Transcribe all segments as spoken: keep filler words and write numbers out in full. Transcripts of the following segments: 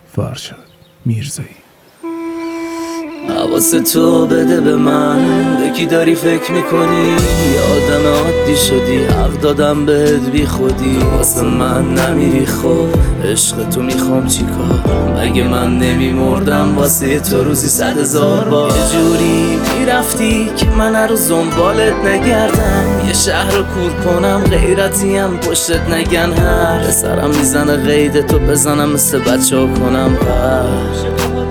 فرشاد میرزایی. حواس تو بده به من، به کی داری فکر میکنی؟ آدم عادی شدی، حق دادم بهت بی خودی. واسه من نمیری خب، عشق تو میخوام چیکار؟ مگه من نمیمردم واسه تو روزی صد هزار بار؟ یه جوری میرفتی که من هر روز دنبالت نگردم، یه شهر رو کور کنم غیرتیم پشتت نگن. هر سرم میزنه قید تو بزنم مثل بچه ها کنم پر.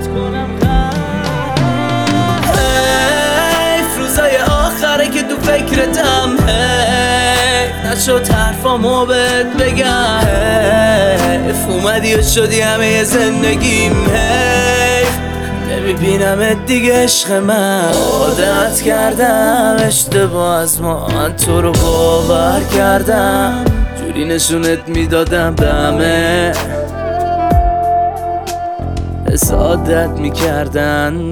که تو فکرتم حیف نشد حرفامو بهت بگم، حیف اومدی و شدی همه زندگیم، حیف نمیبینمت دیگه عشق من. عادت کردم اشتباه از ما، من تو رو باور کردم، جوری نشونت میدادم به همه حسادت میکردن.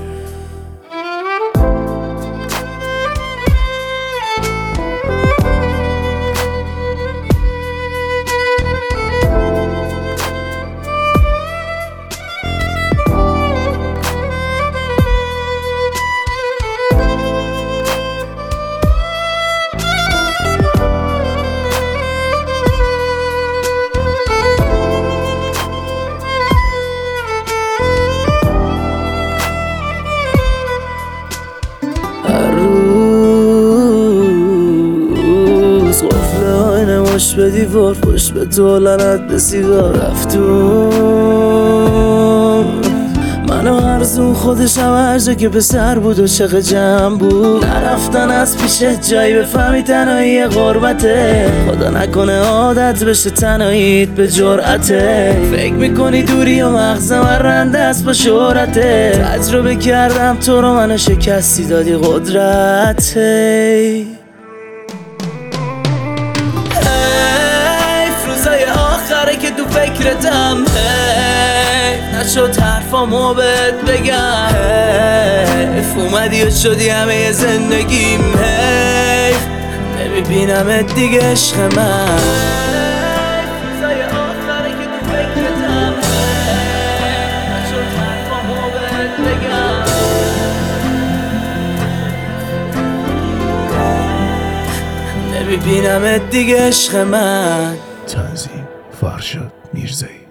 قفل آینه مش به دیوار، پشت به تو لعنت به سیگار. رفتون منو ارزون خودشم هر جا که پسر بود و شق جمع بود. نرفتن از پیشت جایی بفهمی تنهایی غربته، خدا نکنه عادت بشه تنهاییت به جرأته. فکر میکنی دوری و مغزم رنده است با شهرته، تجربه کردم تو رو منو شکستی دادی قدرته. که تو فکرتم حیف نشد حرفامو بهت بگم، حیف اومدی و شدی همه زندگیم، حیف نمیبینمت دیگه عشق من. روزای آخره که تو فکرتم حیف نشد حرفامو بهت بگم، نمیبینمت دیگه عشق من. تنظیم فرشاد میرزایی.